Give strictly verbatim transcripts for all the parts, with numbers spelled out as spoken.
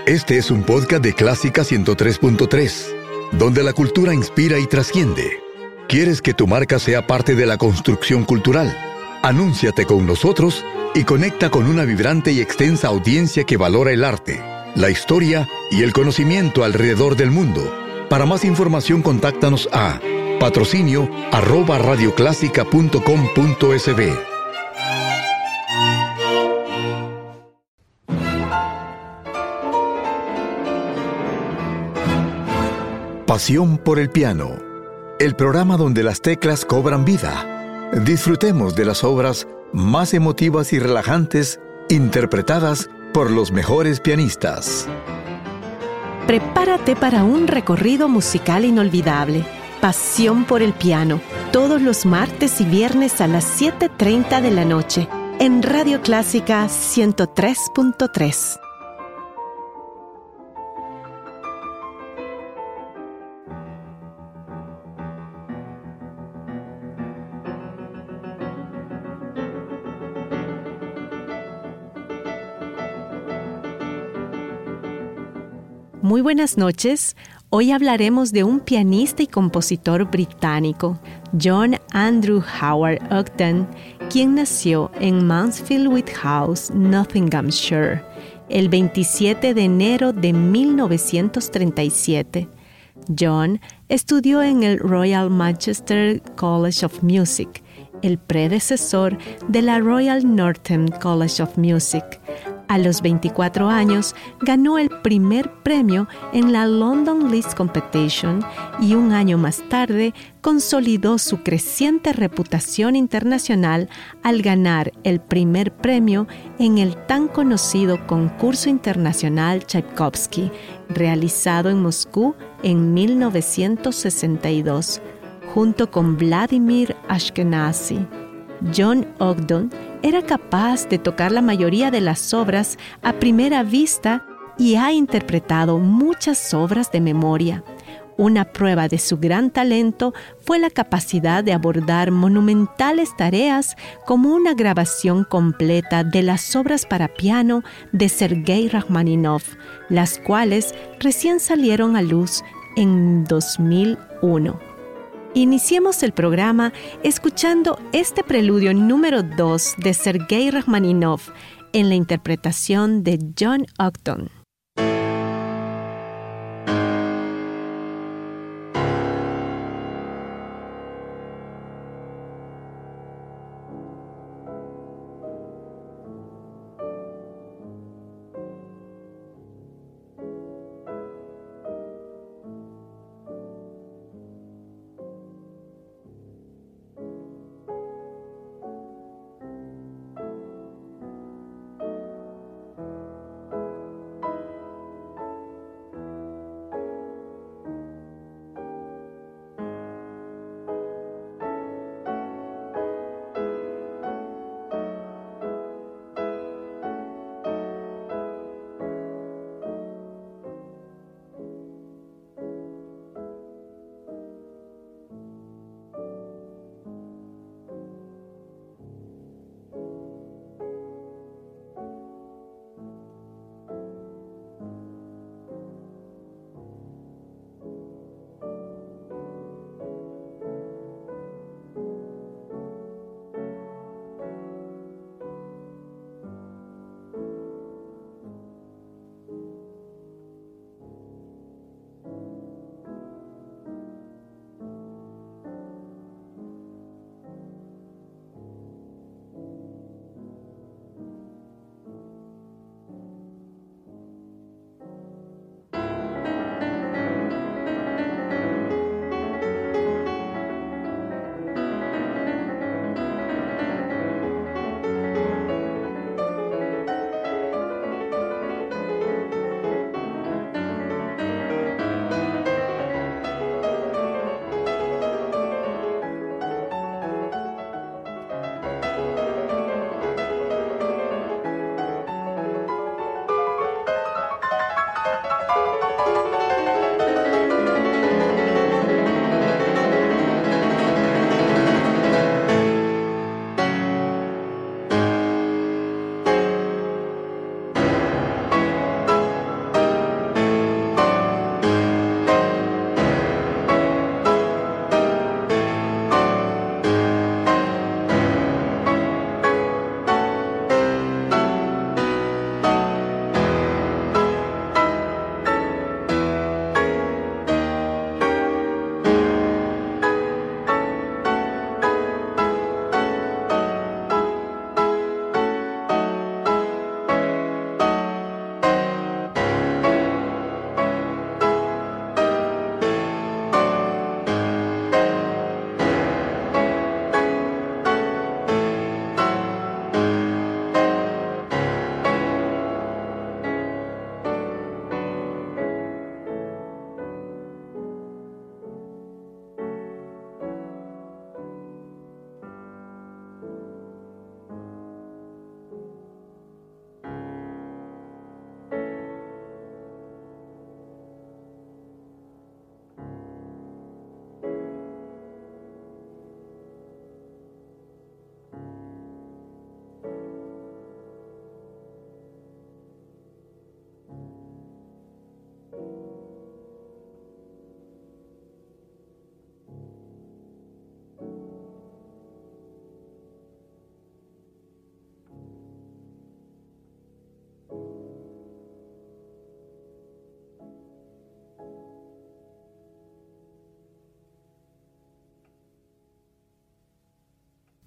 Este es un podcast de Clásica ciento tres punto tres, donde la cultura inspira y trasciende. ¿Quieres que tu marca sea parte de la construcción cultural? Anúnciate con nosotros y conecta con una vibrante y extensa audiencia que valora el arte, la historia y el conocimiento alrededor del mundo. Para más información, contáctanos a patrocinio arroba radioclásica punto com punto es be. Pasión por el piano, el programa donde las teclas cobran vida. Disfrutemos de las obras más emotivas y relajantes interpretadas por los mejores pianistas. Prepárate para un recorrido musical inolvidable. Pasión por el piano, todos los martes y viernes a las siete treinta de la noche, en Radio Clásica ciento tres punto tres. Muy buenas noches. Hoy hablaremos de un pianista y compositor británico, John Andrew Howard Ogden, quien nació en Mansfield House, Nottinghamshire, el veintisiete de enero de mil novecientos treinta y siete. John estudió en el Royal Manchester College of Music, el predecesor de la Royal Northern College of Music. A los veinticuatro años, ganó el primer premio en la London Liszt Competition y un año más tarde consolidó su creciente reputación internacional al ganar el primer premio en el tan conocido concurso internacional Tchaikovsky, realizado en Moscú en mil novecientos sesenta y dos, junto con Vladimir Ashkenazy. John Ogden era capaz de tocar la mayoría de las obras a primera vista y ha interpretado muchas obras de memoria. Una prueba de su gran talento fue la capacidad de abordar monumentales tareas como una grabación completa de las obras para piano de Sergei Rachmaninoff, las cuales recién salieron a luz en dos mil uno. Iniciemos el programa escuchando este preludio número dos de Sergei Rachmaninoff en la interpretación de John Ogden.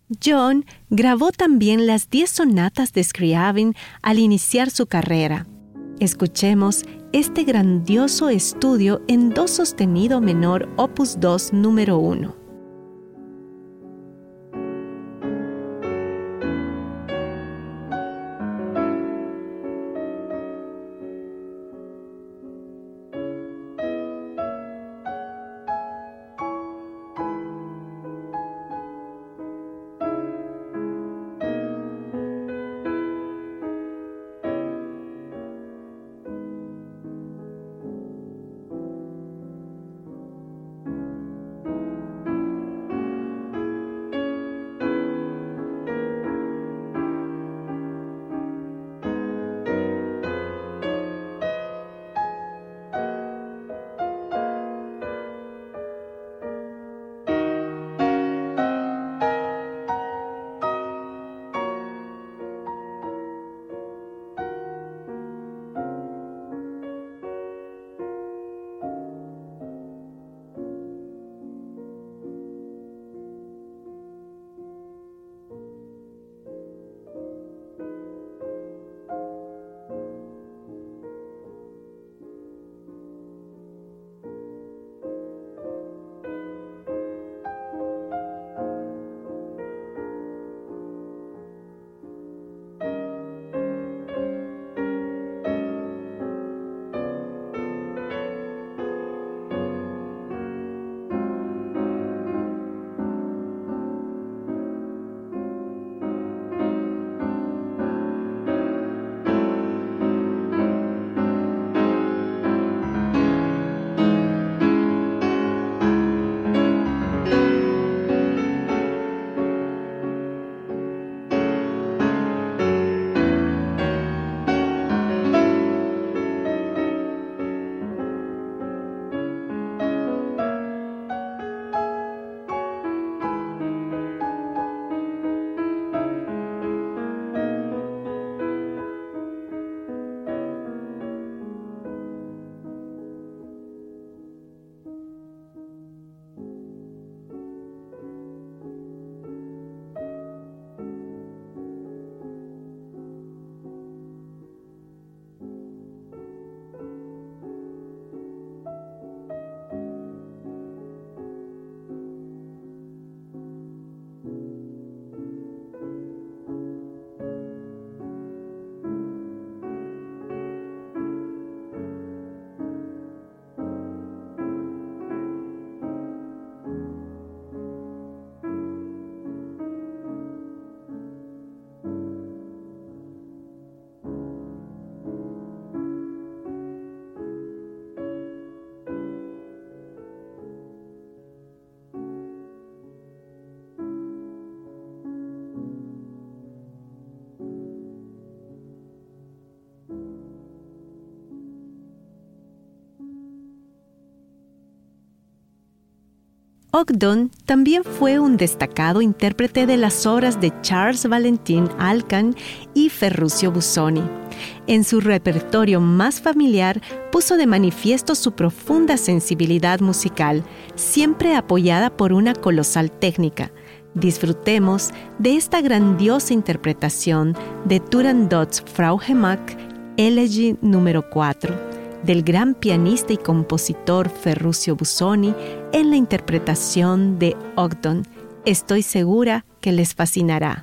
John grabó también las diez sonatas de Scriabin al iniciar su carrera. Escuchemos este grandioso estudio en do sostenido menor opus dos número uno. Ogden también fue un destacado intérprete de las obras de Charles Valentin Alkan y Ferruccio Busoni. En su repertorio más familiar puso de manifiesto su profunda sensibilidad musical, siempre apoyada por una colosal técnica. Disfrutemos de esta grandiosa interpretación de Turandot's Frau Gemack, Elegy número cuatro, del gran pianista y compositor Ferruccio Busoni en la interpretación de Ogden. Estoy segura que les fascinará.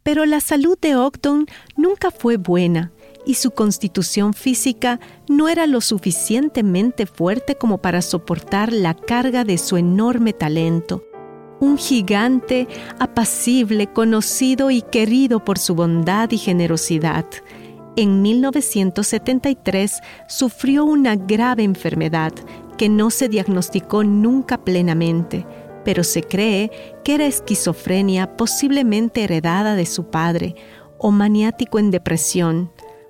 Pero la salud de Ogden nunca fue buena y su constitución física no era lo suficientemente fuerte como para soportar la carga de su enorme talento. Un gigante apacible, conocido y querido por su bondad y generosidad. En mil novecientos setenta y tres sufrió una grave enfermedad que no se diagnosticó nunca plenamente, pero se cree que era esquizofrenia posiblemente heredada de su padre o maniático en depresión.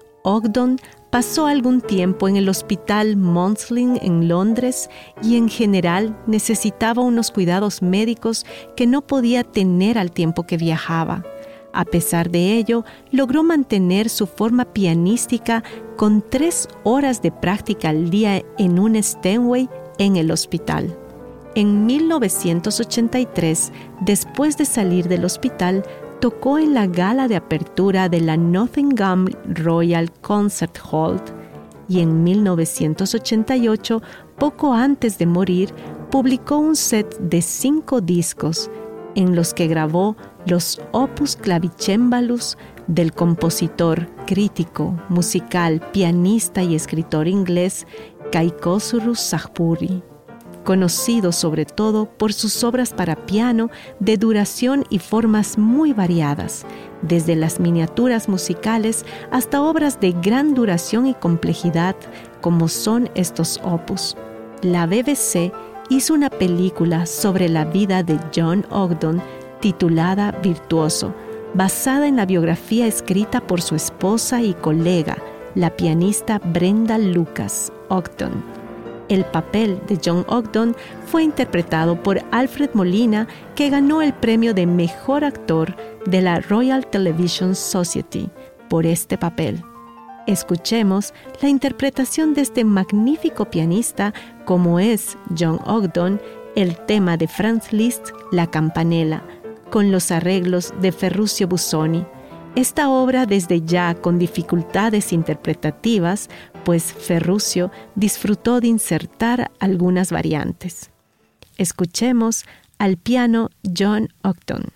Ogden pasó algún tiempo en el hospital Maudslaying en Londres y en general necesitaba unos cuidados médicos que no podía tener al tiempo que viajaba. A pesar de ello, logró mantener su forma pianística con tres horas de práctica al día en un Steinway en el hospital. En mil novecientos ochenta y tres, después de salir del hospital, tocó en la gala de apertura de la Nottingham Royal Concert Hall y en mil novecientos ochenta y ocho, poco antes de morir, publicó un set de cinco discos en los que grabó los Opus Clavicembalus del compositor, crítico, musical, pianista y escritor inglés Kaikosuru Sahpuri, conocido sobre todo por sus obras para piano de duración y formas muy variadas, desde las miniaturas musicales hasta obras de gran duración y complejidad, como son estos opus. La B B C hizo una película sobre la vida de John Ogden titulada Virtuoso, basada en la biografía escrita por su esposa y colega, la pianista Brenda Lucas Ogden. El papel de John Ogden fue interpretado por Alfred Molina, que ganó el premio de Mejor Actor de la Royal Television Society por este papel. Escuchemos la interpretación de este magnífico pianista, como es John Ogden, el tema de Franz Liszt, La Campanella, con los arreglos de Ferruccio Busoni. Esta obra desde ya con dificultades interpretativas, pues Ferruccio disfrutó de insertar algunas variantes. Escuchemos al piano John Ogden.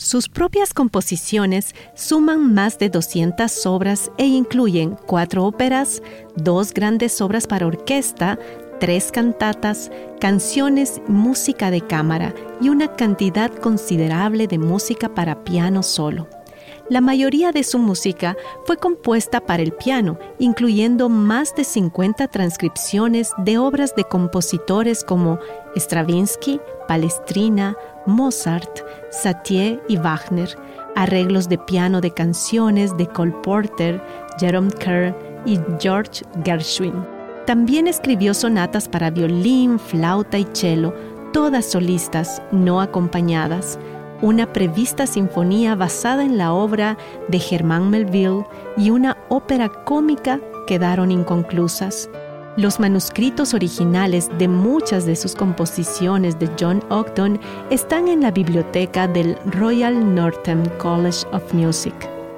Sus propias composiciones suman más de doscientas obras e incluyen cuatro óperas, dos grandes obras para orquesta, tres cantatas, canciones, música de cámara y una cantidad considerable de música para piano solo. La mayoría de su música fue compuesta para el piano, incluyendo más de cincuenta transcripciones de obras de compositores como Stravinsky, Palestrina, Mozart, Satie y Wagner, arreglos de piano de canciones de Cole Porter, Jerome Kern y George Gershwin. También escribió sonatas para violín, flauta y cello, todas solistas, no acompañadas, una prevista sinfonía basada en la obra de Germain Melville y una ópera cómica quedaron inconclusas. Los manuscritos originales de muchas de sus composiciones de John Ogden están en la biblioteca del Royal Northern College of Music.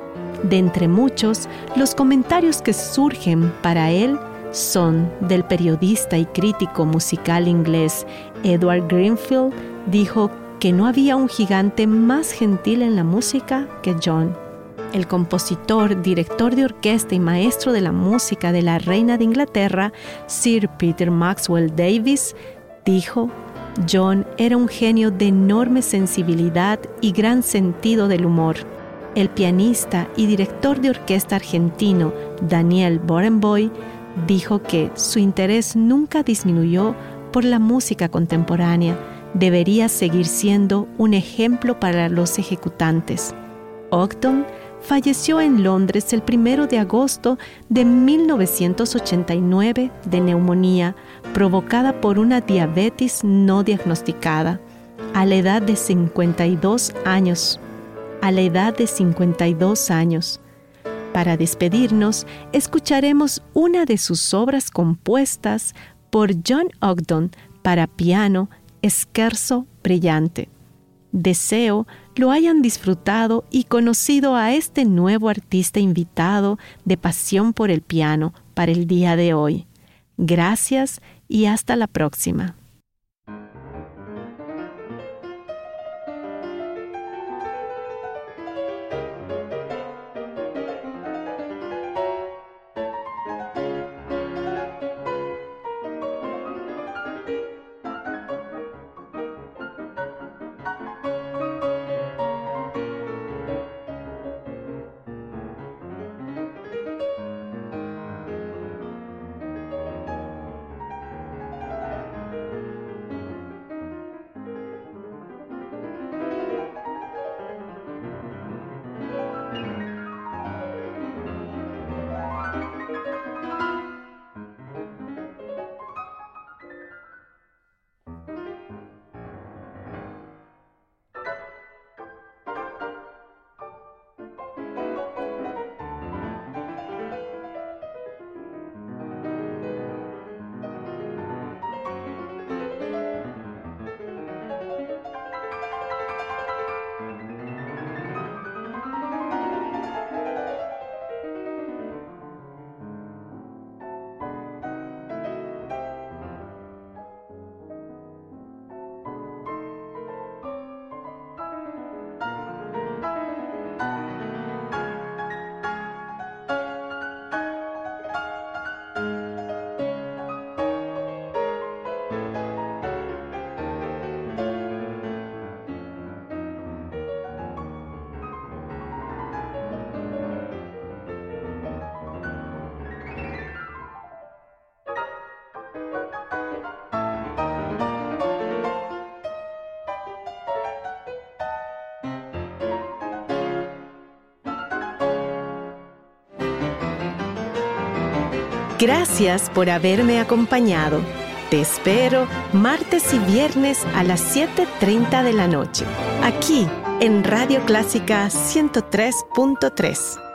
De entre muchos, los comentarios que surgen para él son del periodista y crítico musical inglés Edward Greenfield. Dijo que no había un gigante más gentil en la música que John. El compositor, director de orquesta y maestro de la música de la reina de Inglaterra, Sir Peter Maxwell Davies, dijo: John era un genio de enorme sensibilidad y gran sentido del humor. El pianista y director de orquesta argentino Daniel Barenboim dijo que su interés nunca disminuyó por la música contemporánea. Debería seguir siendo un ejemplo para los ejecutantes. Ogden falleció en Londres el primero de agosto de mil novecientos ochenta y nueve de neumonía provocada por una diabetes no diagnosticada, a la edad de cincuenta y dos años. A la edad de cincuenta y dos años. Para despedirnos, escucharemos una de sus obras compuestas por John Ogden para piano, Scherzo brillante. Deseo lo hayan disfrutado y conocido a este nuevo artista invitado de Pasión por el Piano para el día de hoy. Gracias y hasta la próxima. Gracias por haberme acompañado. Te espero martes y viernes a las siete treinta de la noche, aquí en Radio Clásica ciento tres punto tres.